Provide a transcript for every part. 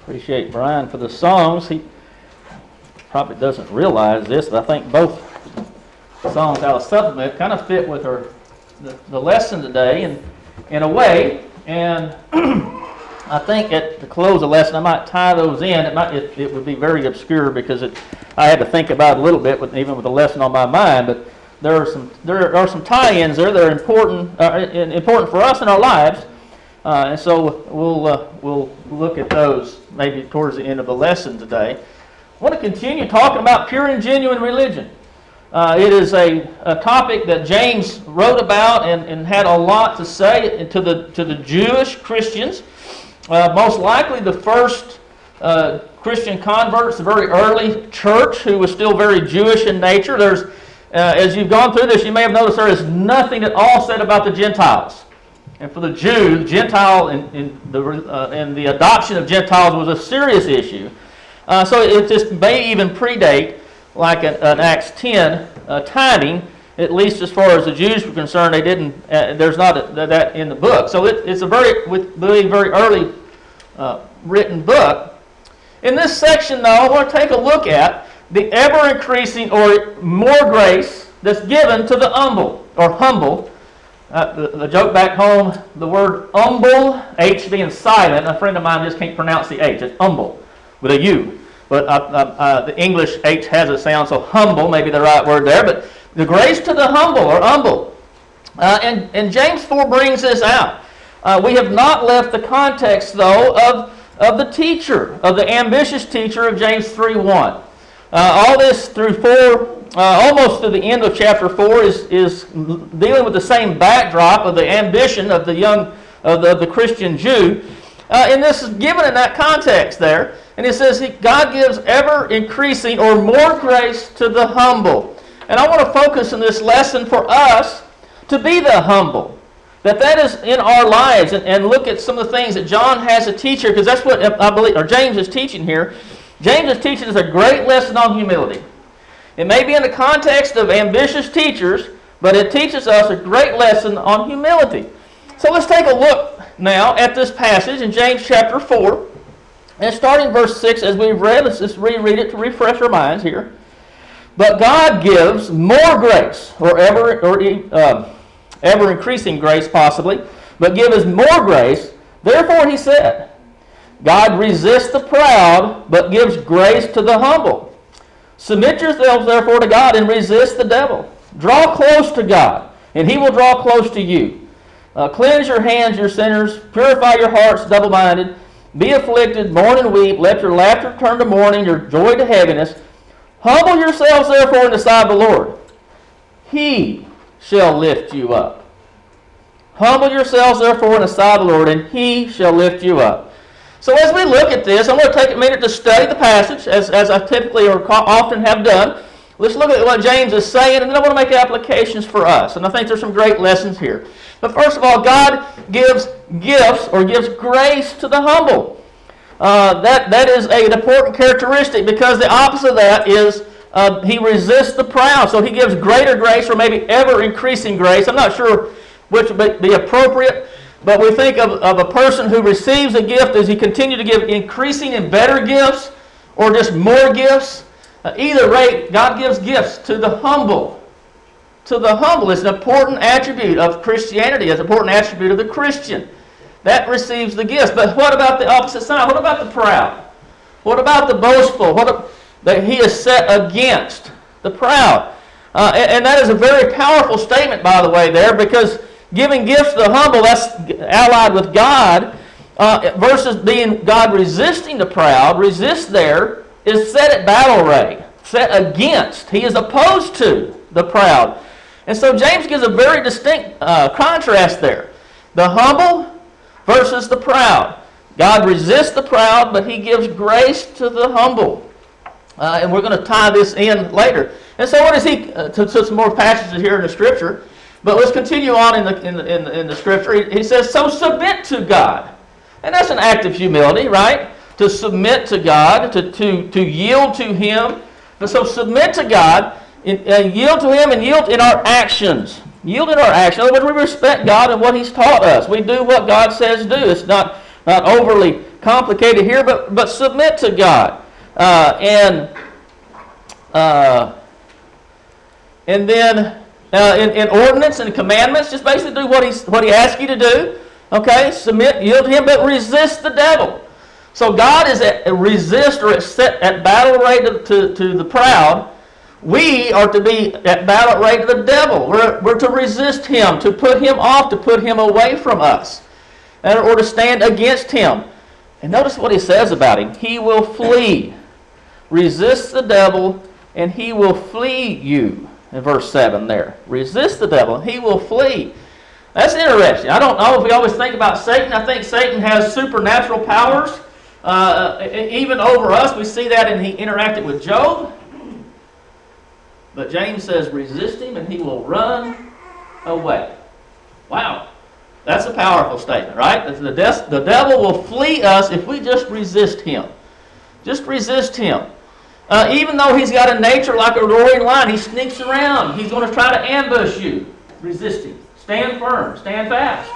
Appreciate Brian for the songs. He probably doesn't realize this, but I think both songs out of Supplement kind of fit with the lesson today in a way. And I think at the close of the lesson, I might tie those in. It would be very obscure because I had to think about it a little bit, even with the lesson on my mind. But there are some tie-ins there that are important for us in our lives. And so we'll look at those maybe towards the end of the lesson today. I want to continue talking about pure and genuine religion. It is a topic that James wrote about and had a lot to say to the Jewish Christians. Most likely the first Christian converts, the very early church, who was still very Jewish in nature. As you've gone through this, you may have noticed there is nothing at all said about the Gentiles. And for the Jews, Gentile and the adoption of Gentiles was a serious issue. So it just may even predate, like an Acts 10 timing, at least as far as the Jews were concerned. They didn't. There's not that in the book. So it's a very early written book. In this section, though, I want to take a look at the ever-increasing or more grace that's given to the humble. The joke back home, the word humble, H being silent. A friend of mine just can't pronounce the H. It's humble with a U. But the English H has a sound, so humble may be the right word there. But the grace to the humble or humble. And James 4 brings this out. We have not left the context, though, of the teacher, of the ambitious teacher of James 3:1. All this through 4, almost to the end of chapter 4, is dealing with the same backdrop of the ambition of the Christian Jew. And this is given in that context there. And it says God gives ever increasing or more grace to the humble. And I want to focus in this lesson for us to be the humble. That is in our lives, and look at some of the things that John has to teach here, because that's what I believe, or James is teaching here. James is teaching us a great lesson on humility. It may be in the context of ambitious teachers, but it teaches us a great lesson on humility. So let's take a look now at this passage in James chapter 4. And starting verse 6, as we've read, let's just reread it to refresh our minds here. But God gives more grace, or ever increasing grace possibly, but give us more grace. Therefore he said, God resists the proud, but gives grace to the humble. Submit yourselves therefore to God and resist the devil. Draw close to God, and he will draw close to you. Cleanse your hands, you sinners. Purify your hearts, double-minded. Be afflicted, mourn and weep. Let your laughter turn to mourning, your joy to heaviness. Humble yourselves therefore in the sight of the Lord. He shall lift you up. Humble yourselves therefore in the sight of the Lord, and he shall lift you up. So as we look at this, I'm going to take a minute to study the passage, as I typically or often have done. Let's look at what James is saying, and then I want to make applications for us. And I think there's some great lessons here. But first of all, God gives gifts or gives grace to the humble. That is an important characteristic, because the opposite of that is he resists the proud. So he gives greater grace, or maybe ever-increasing grace. I'm not sure which would be appropriate, but we think of a person who receives a gift. Does he continue to give increasing and better gifts, or just more gifts? Either rate, God gives gifts to the humble. To the humble is an important attribute of Christianity. It's an important attribute of the Christian. That receives the gifts. But what about the opposite side? What about the proud? What about the boastful? That he is set against the proud. And that is a very powerful statement, by the way, there, because giving gifts to the humble, that's allied with God, versus being God resisting the proud. Resist there is set at battle array, set against. He is opposed to the proud. And so James gives a very distinct contrast there. The humble versus the proud. God resists the proud, but he gives grace to the humble. And we're going to tie this in later. And so what is he, to some more passages here in the Scripture, but let's continue on in the Scripture. He says, so submit to God. And that's an act of humility, right? To submit to God, to yield to him. But so submit to God, yield to him, and yield in our actions. Yield in our actions. In other words, we respect God and what he's taught us. We do what God says do. It's not overly complicated here, but submit to God. And then in ordinance and commandments, just basically do what he asks you to do. Okay, submit, yield to him, but resist the devil. So God is at resist or at battle array to the proud. We are to be at battle array to the devil. We're to resist him, to put him off, to put him away from us, or to stand against him. And notice what he says about him. He will flee. Resist the devil, and he will flee you. In verse 7 there. Resist the devil, and he will flee. That's interesting. I don't know if we always think about Satan. I think Satan has supernatural powers, even over us. We see that in he interacted with Job. But James says, resist him, and he will run away. Wow. That's a powerful statement, right? The devil will flee us if we just resist him. Just resist him. Even though he's got a nature like a roaring lion, he sneaks around. He's going to try to ambush you. Resist him. Stand firm. Stand fast.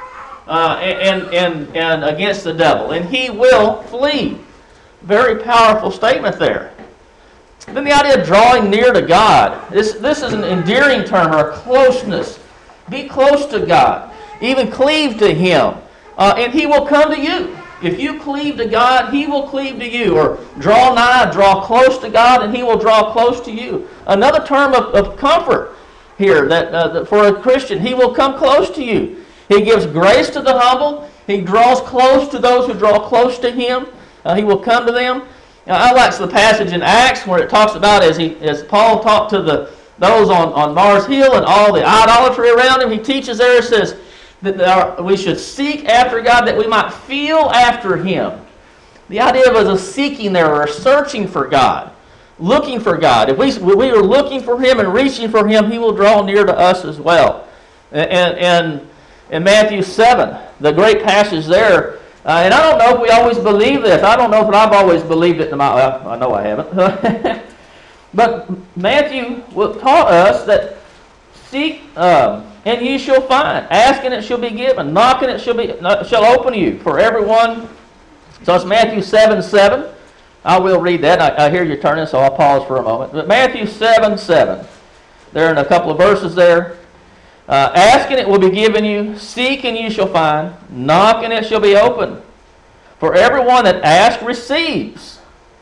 And against the devil. And he will flee. Very powerful statement there. Then the idea of drawing near to God. This is an endearing term, or a closeness. Be close to God. Even cleave to him. And he will come to you. If you cleave to God, he will cleave to you. Or draw nigh, draw close to God, and he will draw close to you. Another term of comfort here that for a Christian, he will come close to you. He gives grace to the humble. He draws close to those who draw close to him. He will come to them. I like the passage in Acts where it talks about as Paul talked to those on Mars Hill and all the idolatry around him. He teaches there, it says, that we should seek after God that we might feel after him. The idea of a seeking there, or searching for God, looking for God. If we are looking for him and reaching for him, he will draw near to us as well. And in Matthew 7, the great passage there, and I don't know if we always believe this. I don't know if I've always believed it. I know I haven't. But Matthew taught us that seek and ye shall find. Ask and it shall be given. Knock and it shall open to you. For everyone. So it's Matthew 7:7. I will read that. I hear you turning, so I'll pause for a moment. But Matthew 7:7. There in a couple of verses there. Ask and it will be given you. Seek and you shall find. Knock and it shall be opened. For everyone that asks receives.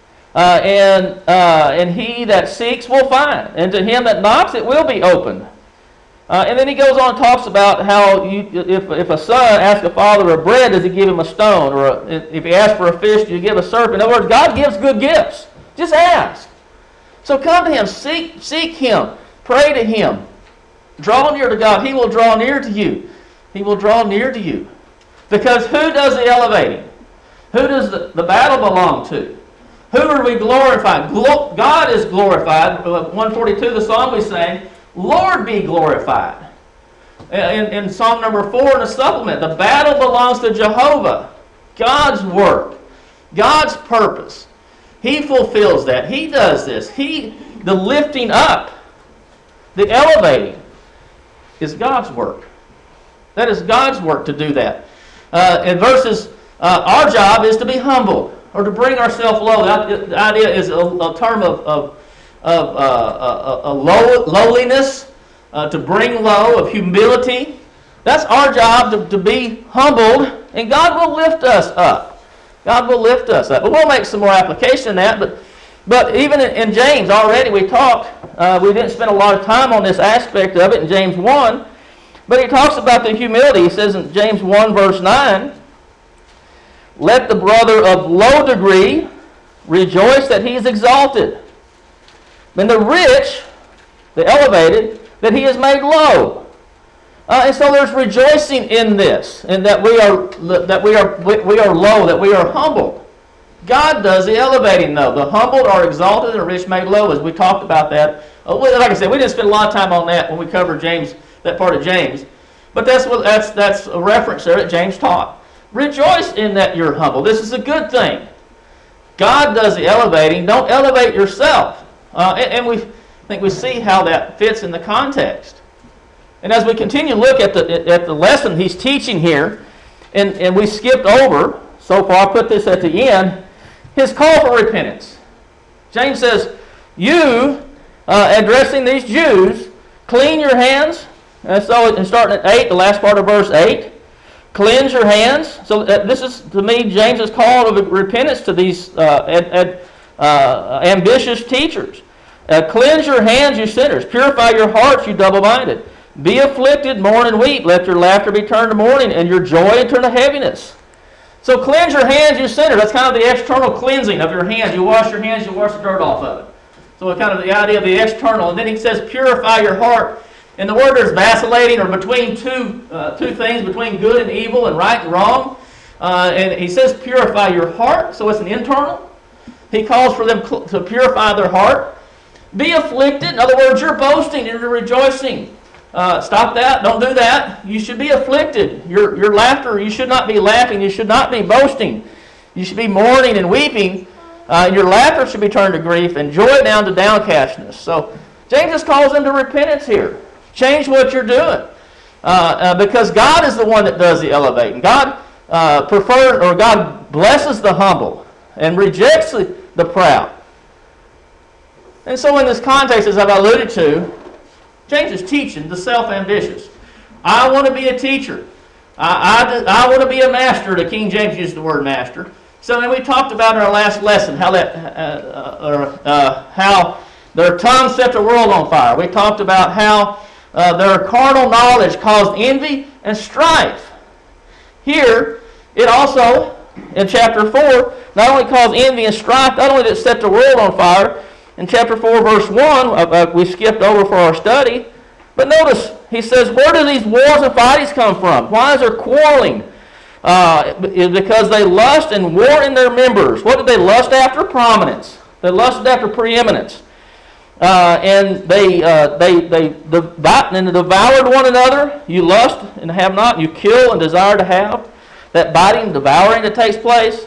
And he that seeks will find. And to him that knocks it will be opened. And then he goes on and talks about how if a son asks a father of bread, does he give him a stone? Or if he asks for a fish, do you give a serpent? In other words, God gives good gifts. Just ask. So come to him. Seek him. Pray to him. Draw near to God. He will draw near to you. He will draw near to you. Because who does the elevating? Who does the battle belong to? Who are we glorifying? God is glorified. 142, the song we sang, Lord be glorified. In Psalm number 4 in the supplement, the battle belongs to Jehovah. God's work. God's purpose. He fulfills that. He does this. The lifting up, the elevating, is God's work. That is God's work to do that. In verses, our job is to be humbled, or to bring ourselves low. The idea is a term of lowliness, to bring low, of humility. That's our job, to be humbled, and God will lift us up. God will lift us up. But we'll make some more application in that. But even in James, already we talked, we didn't spend a lot of time on this aspect of it in James 1, but he talks about the humility. He says in James 1 verse 9, let the brother of low degree rejoice that he is exalted, and the rich, the elevated, that he is made low. And so there's rejoicing in this, and that we are low, that we are humbled. God does the elevating, though. The humbled are exalted, and the rich made low, as we talked about that. Like I said, we didn't spend a lot of time on that when we covered James, that part of James. But that's a reference there that James taught. Rejoice in that you're humble. This is a good thing. God does the elevating. Don't elevate yourself. And we think we see how that fits in the context. And as we continue to look at the lesson he's teaching here, and we skipped over so far, I put this at the end, his call for repentance. James says, you, addressing these Jews, clean your hands. And so, and starting at 8, the last part of verse 8, cleanse your hands. So this is, to me, James's call of repentance to these ambitious teachers. Cleanse your hands, you sinners. Purify your hearts, you double-minded. Be afflicted, mourn and weep. Let your laughter be turned to mourning, and your joy turn to heaviness. So cleanse your hands, you sinners. That's kind of the external cleansing of your hands. You wash your hands, you wash the dirt off of it. So kind of the idea of the external. And then he says, purify your heart. And the word there's vacillating, or between two things, between good and evil and right and wrong. And he says, purify your heart. So it's an internal. He calls for them to purify their heart. Be afflicted. In other words, you're boasting and you're rejoicing. Stop that. Don't do that. You should be afflicted. Your laughter, you should not be laughing. You should not be boasting. You should be mourning and weeping. Your laughter should be turned to grief, and joy down to downcastness. So James just calls them to repentance here. Change what you're doing. Because God is the one that does the elevating. God God blesses the humble and rejects the proud. And so in this context, as I've alluded to, James is teaching the self-ambitious. I want to be a teacher. I want to be a master. The King James used the word master. So then we talked about in our last lesson how their tongues set the world on fire. We talked about how their carnal knowledge caused envy and strife. Here, it also, in chapter 4, not only caused envy and strife, not only did it set the world on fire. In chapter 4, verse 1, we skipped over for our study. But notice, he says, where do these wars and fightings come from? Why is there quarreling? Because they lust and war in their members. What did they lust after? Prominence. They lusted after preeminence. And they devoured one another. You lust and have not. You kill and desire to have. That biting, devouring that takes place.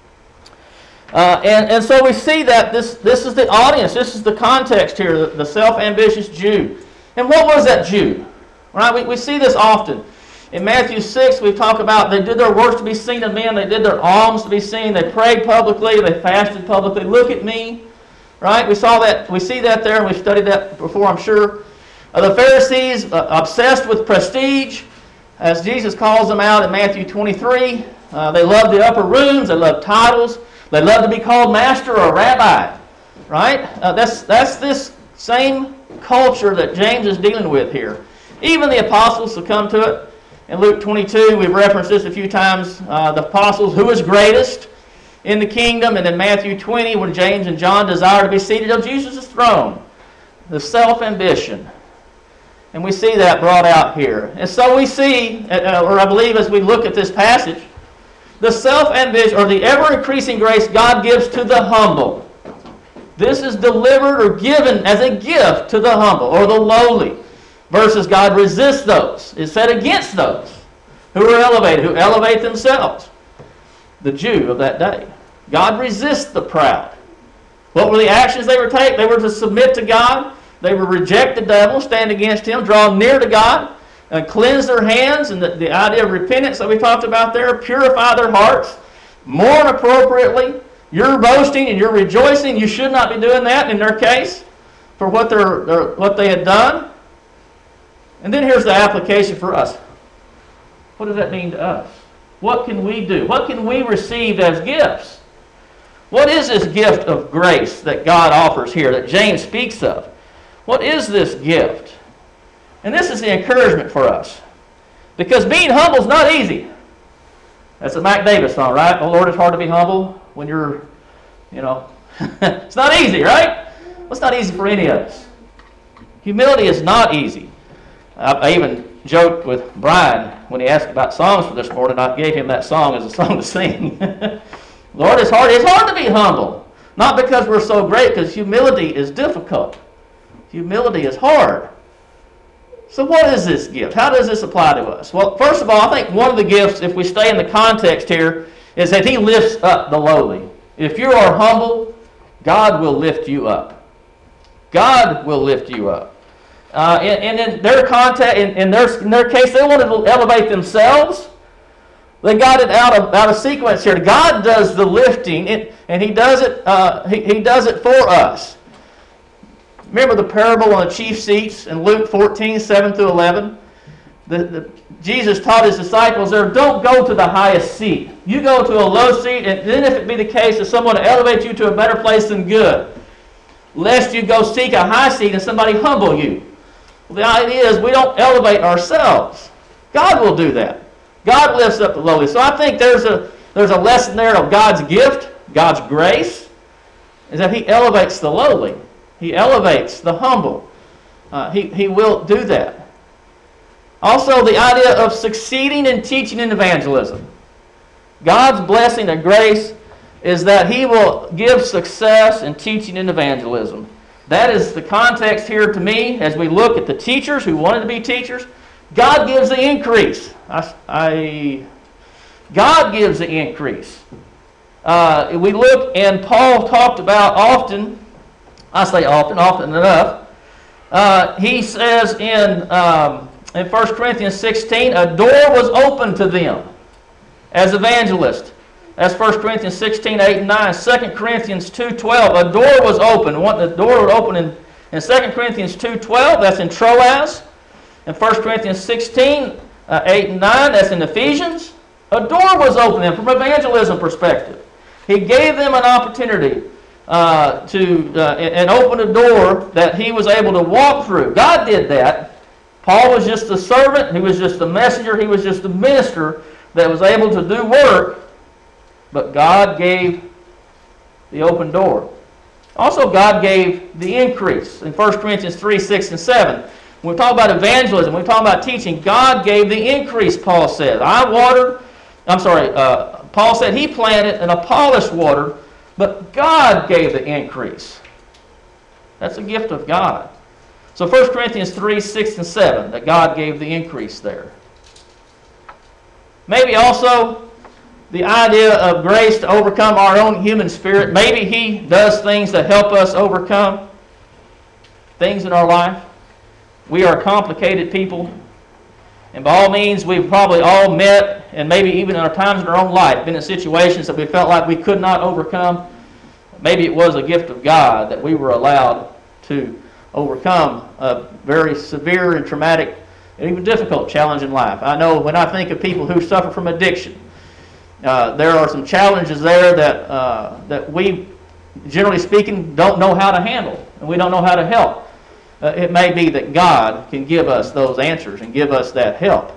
And so we see that this is the audience. This is the context here, the self-ambitious Jew. And what was that Jew? Right? We see this often. In Matthew 6, we talk about they did their works to be seen of men. They did their alms to be seen. They prayed publicly. They fasted publicly. Look at me. Right? We saw that. We see that there, and we've studied that before, I'm sure. The Pharisees, obsessed with prestige, as Jesus calls them out in Matthew 23. They loved the upper rooms. They loved titles. They love to be called master or rabbi, right? That's this same culture that James is dealing with here. Even the apostles succumb to it. In Luke 22, we've referenced this a few times. The apostles, who is greatest in the kingdom? And in Matthew 20, when James and John desire to be seated on Jesus' throne. The self-ambition. And we see that brought out here. And so we see, or I believe as we look at this passage, the self-ambition, or the ever-increasing grace God gives to the humble. This is delivered or given as a gift to the humble, or the lowly, versus God resists those. It's set against those who are elevated, who elevate themselves. The Jew of that day. God resists the proud. What were the actions they were to take? They were to submit to God. They were to reject the devil, stand against him, draw near to God, and cleanse their hands, and the idea of repentance that we talked about there, purify their hearts, mourn appropriately. You're boasting and you're rejoicing. You should not be doing that in their case for what they had done. And then here's the application for us. What does that mean to us? What can we do? What can we receive as gifts? What is this gift of grace that God offers here, that James speaks of? What is this gift? And this is the encouragement for us. Because being humble is not easy. That's a Mac Davis song, right? Oh Lord, it's hard to be humble when you're, it's not easy, right? Well, it's not easy for any of us. Humility is not easy. I even joked with Brian when he asked about songs for this morning. I gave him that song as a song to sing. Lord, it's hard to be humble. Not because we're so great, because humility is difficult. Humility is hard. So what is this gift? How does this apply to us? Well, first of all, I think one of the gifts, if we stay in the context here, is that he lifts up the lowly. If you are humble, God will lift you up. God will lift you up. And in their context, in their case, they wanted to elevate themselves. They got it out of sequence here. God does the lifting, and He does it. He does it for us. Remember the parable on the chief seats in Luke 14:7-11. Jesus taught His disciples there, don't go to the highest seat. You go to a low seat, and then if it be the case of someone to elevate you to a better place than good, lest you go seek a high seat and somebody humble you. Well, the idea is we don't elevate ourselves. God will do that. God lifts up the lowly. So I think there's a lesson there of God's gift, God's grace, is that He elevates the lowly. He elevates the humble. He will do that. Also, the idea of succeeding in teaching and evangelism. God's blessing and grace is that He will give success in teaching and evangelism. That is the context here to me as we look at the teachers who wanted to be teachers. God gives the increase. God gives the increase. We look, and Paul talked about often, I say often enough. He says in 1 Corinthians 16, a door was opened to them as evangelists. That's 1 Corinthians 16, 8 and 9. 2 Corinthians 2:12, a door was opened. The door was opened in 2 Corinthians 2:12, that's in Troas. In 1 Corinthians 16, 8 and 9, that's in Ephesians. A door was opened to them from an evangelism perspective. He gave them an opportunity and opened a door that he was able to walk through. God did that. Paul was just a servant. He was just a messenger. He was just a minister that was able to do work. But God gave the open door. Also, God gave the increase. In 1 Corinthians 3, 6, and 7. When we talk about evangelism, when we talk about teaching, God gave the increase, Paul said. Paul said he planted and Apollos watered, but God gave the increase. That's a gift of God. So 1 Corinthians 3, 6, and 7, that God gave the increase there. Maybe also the idea of grace to overcome our own human spirit. Maybe He does things to help us overcome things in our life. We are complicated people. And by all means, we've probably all met, and maybe even in our times in our own life, been in situations that we felt like we could not overcome. Maybe it was a gift of God that we were allowed to overcome a very severe and traumatic and even difficult challenge in life. I know when I think of people who suffer from addiction, there are some challenges there that we, generally speaking, don't know how to handle, and we don't know how to help. It may be that God can give us those answers and give us that help.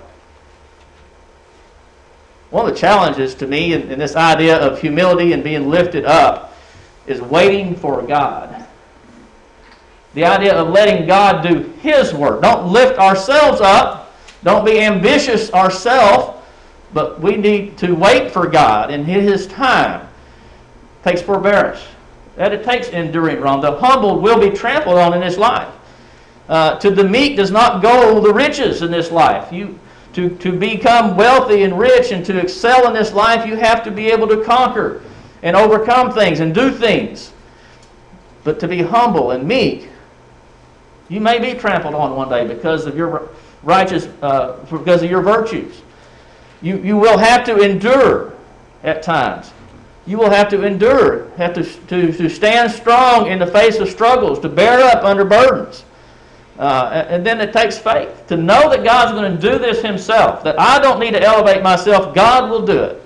One of the challenges to me in this idea of humility and being lifted up is waiting for God. The idea of letting God do His work. Don't lift ourselves up. Don't be ambitious ourselves. But we need to wait for God in His time. It takes forbearance. That it takes enduring wrong. The humble will be trampled on in this life. To the meek does not go the riches in this life. To become wealthy and rich and to excel in this life, you have to be able to conquer and overcome things and do things. But to be humble and meek, you may be trampled on one day because of your because of your virtues. You will have to endure at times. You will have to endure, have to stand strong in the face of struggles, to bear up under burdens. And then it takes faith to know that God's going to do this Himself, that I don't need to elevate myself. God will do it.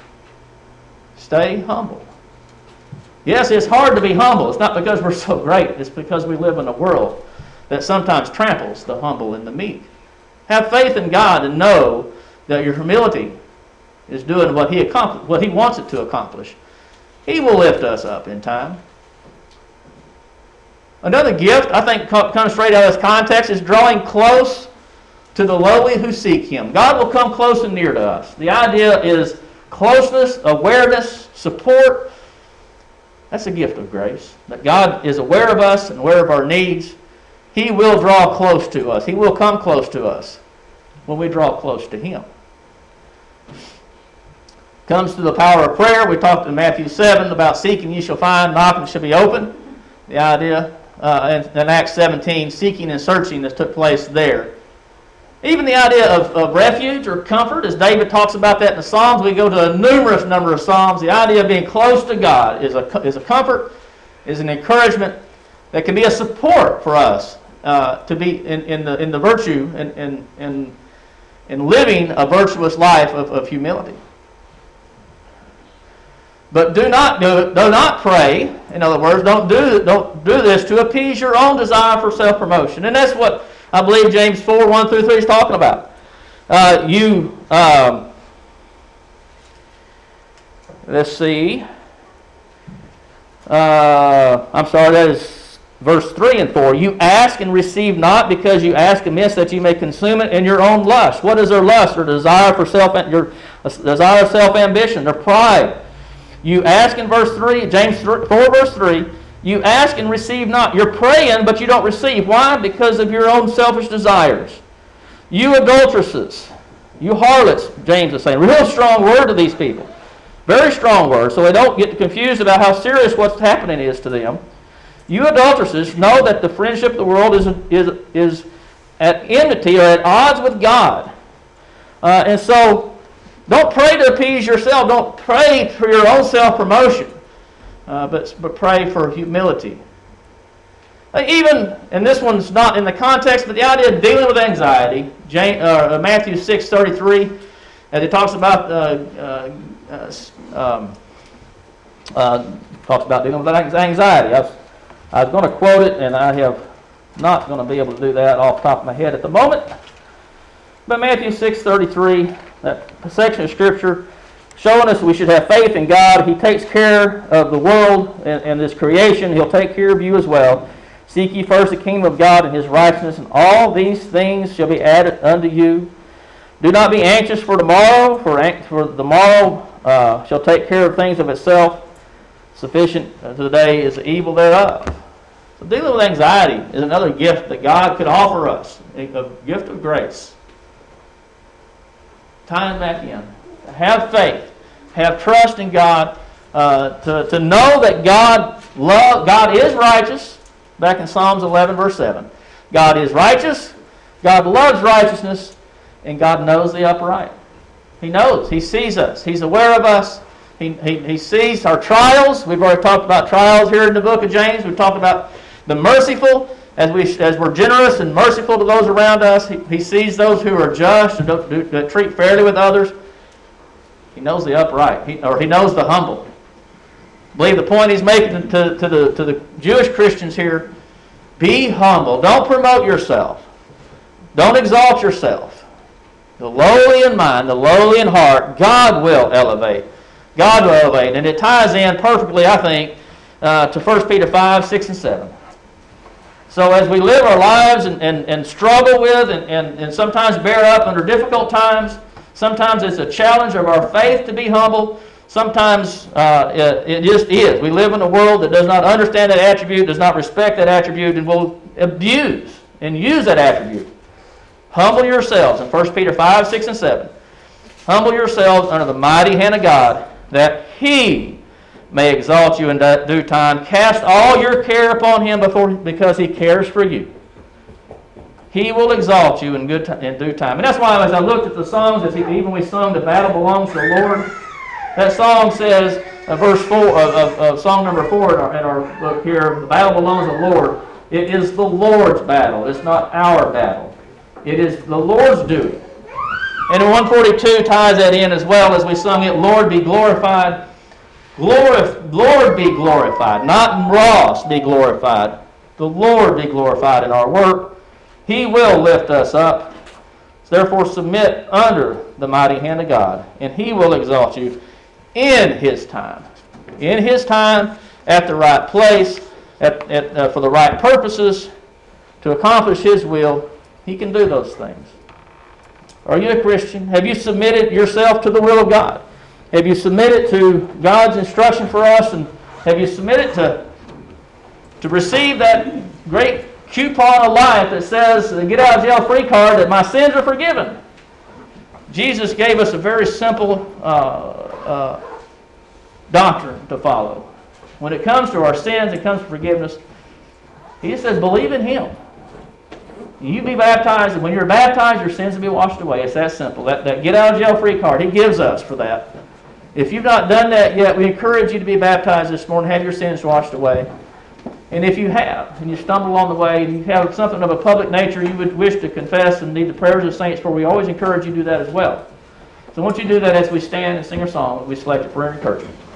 Stay humble. Yes, it's hard to be humble. It's not because we're so great. It's because we live in a world that sometimes tramples the humble and the meek. Have faith in God and know that your humility is doing what He wants it to accomplish. He will lift us up in time. Another gift, I think, comes straight out of this context, is drawing close to the lowly who seek Him. God will come close and near to us. The idea is closeness, awareness, support. That's a gift of grace. That God is aware of us and aware of our needs. He will draw close to us. He will come close to us when we draw close to Him. Comes to the power of prayer. We talked in Matthew 7 about seeking you shall find, knocking shall be open. The idea in Acts 17, seeking and searching that took place there. Even the idea of refuge or comfort, as David talks about that in the Psalms, we go to a numerous number of Psalms. The idea of being close to God is a comfort, is an encouragement that can be a support for us to be in the virtue and living a virtuous life of humility. But do not pray. In other words, don't do this to appease your own desire for self-promotion. And that's what I believe James 4:1-3 is talking about. Let's see. I'm sorry, that is verse 3 and 4. You ask and receive not, because you ask amiss, that you may consume it in your own lust. What is their lust? Or desire for desire of self-ambition, their pride. You ask in verse 3, James 4 verse 3, you ask and receive not. You're praying, but you don't receive. Why? Because of your own selfish desires. You adulteresses, you harlots, James is saying. Real strong word to these people. Very strong word, so they don't get confused about how serious what's happening is to them. You adulteresses, know that the friendship of the world is at enmity or at odds with God. And so, don't pray to appease yourself. Don't pray for your own self-promotion. But pray for humility. Even, and this one's not in the context, but the idea of dealing with anxiety. Matthew 6:33, as it talks about dealing with anxiety. I was going to quote it, and I have not going to be able to do that off the top of my head at the moment. But Matthew 6:33, that section of Scripture, showing us we should have faith in God. He takes care of the world and this creation. He'll take care of you as well. Seek ye first the kingdom of God and His righteousness, and all these things shall be added unto you. Do not be anxious for tomorrow, for the morrow shall take care of things of itself. Sufficient to the day is the evil thereof. So dealing with anxiety is another gift that God could offer us, a gift of grace. Tying back in. Have faith. Have trust in God. To know that God is righteous. Back in Psalms 11 verse 7. God is righteous. God loves righteousness. And God knows the upright. He knows. He sees us. He's aware of us. He sees our trials. We've already talked about trials here in the book of James. We've talked about the merciful. As we're generous and merciful to those around us, He sees those who are just and that treat fairly with others. He knows the upright, He knows the humble. I believe the point He's making to the Jewish Christians here, be humble. Don't promote yourself. Don't exalt yourself. The lowly in mind, the lowly in heart, God will elevate. God will elevate. And it ties in perfectly, I think, to 1 Peter 5, 6, and 7. So as we live our lives and struggle with and sometimes bear up under difficult times, sometimes it's a challenge of our faith to be humble. Sometimes it just is. We live in a world that does not understand that attribute, does not respect that attribute, and will abuse and use that attribute. Humble yourselves in 1 Peter 5, 6, and 7. Humble yourselves under the mighty hand of God, that He may exalt you in due time. Cast all your care upon Him because He cares for you. He will exalt you in due time. And that's why as I looked at the songs, even we sung "The Battle Belongs to the Lord," that song says, verse 4 of song number 4 in our book here, "The battle belongs to the Lord." It is the Lord's battle. It's not our battle. It is the Lord's doing. And in 142 ties that in as well as we sung it, "Lord be glorified." Lord be glorified, not Ross be glorified. The Lord be glorified in our work. He will lift us up. Therefore submit under the mighty hand of God, and He will exalt you in His time. In His time, at the right place, for the right purposes, to accomplish His will. He can do those things. Are you a Christian? Have you submitted yourself to the will of God? Have you submitted to God's instruction for us? And have you submitted to receive that great coupon of life that says, the get out of jail free card, that my sins are forgiven? Jesus gave us a very simple doctrine to follow. When it comes to our sins, it comes to forgiveness. He says, believe in Him. You be baptized, and when you're baptized, your sins will be washed away. It's that simple. That get out of jail free card, He gives us for that. If you've not done that yet, we encourage you to be baptized this morning, have your sins washed away. And if you have, and you stumble along the way, and you have something of a public nature you would wish to confess and need the prayers of saints for, we always encourage you to do that as well. So I want you to do that as we stand and sing our song. We select it for encouragement.